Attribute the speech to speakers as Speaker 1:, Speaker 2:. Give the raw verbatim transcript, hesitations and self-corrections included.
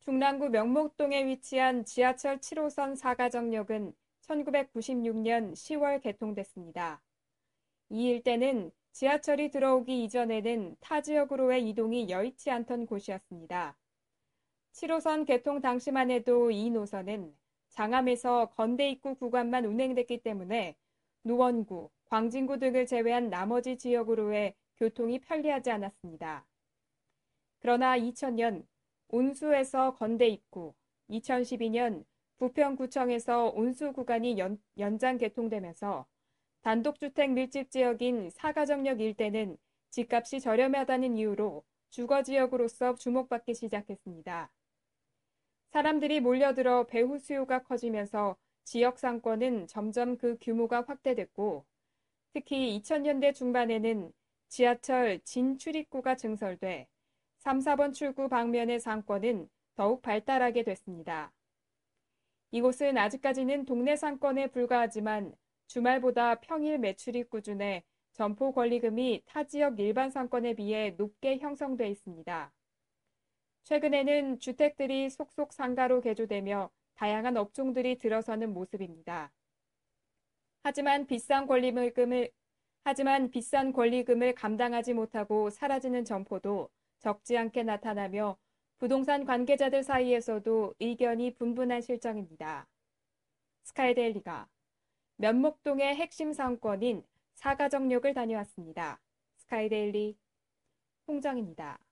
Speaker 1: 중랑구 명목동에 위치한 지하철 칠 호선 사가정역은 천구백구십육 년 시월 개통됐습니다. 이 일대는 지하철이 들어오기 이전에는 타 지역으로의 이동이 여의치 않던 곳이었습니다. 칠 호선 개통 당시만 해도 이 노선은 장암에서 건대 입구 구간만 운행됐기 때문에 노원구, 광진구 등을 제외한 나머지 지역으로의 교통이 편리하지 않았습니다. 그러나 이천 년 온수에서 건대 입구, 이천십이 년 부평구청에서 온수 구간이 연, 연장 개통되면서 단독주택 밀집 지역인 사가정역 일대는 집값이 저렴하다는 이유로 주거지역으로서 주목받기 시작했습니다. 사람들이 몰려들어 배후 수요가 커지면서 지역 상권은 점점 그 규모가 확대됐고, 특히 이천 년대 중반에는 지하철 진출입구가 증설돼 삼, 사 번 출구 방면의 상권은 더욱 발달하게 됐습니다. 이곳은 아직까지는 동네 상권에 불과하지만 주말보다 평일 매출이 꾸준해 점포 권리금이 타 지역 일반 상권에 비해 높게 형성돼 있습니다. 최근에는 주택들이 속속 상가로 개조되며 다양한 업종들이 들어서는 모습입니다. 하지만 비싼 권리금을 하지만 비싼 권리금을 감당하지 못하고 사라지는 점포도 적지 않게 나타나며 부동산 관계자들 사이에서도 의견이 분분한 실정입니다. 스카이데일리가 면목동의 핵심 상권인 사가정역을 다녀왔습니다. 스카이데일리 홍정입니다.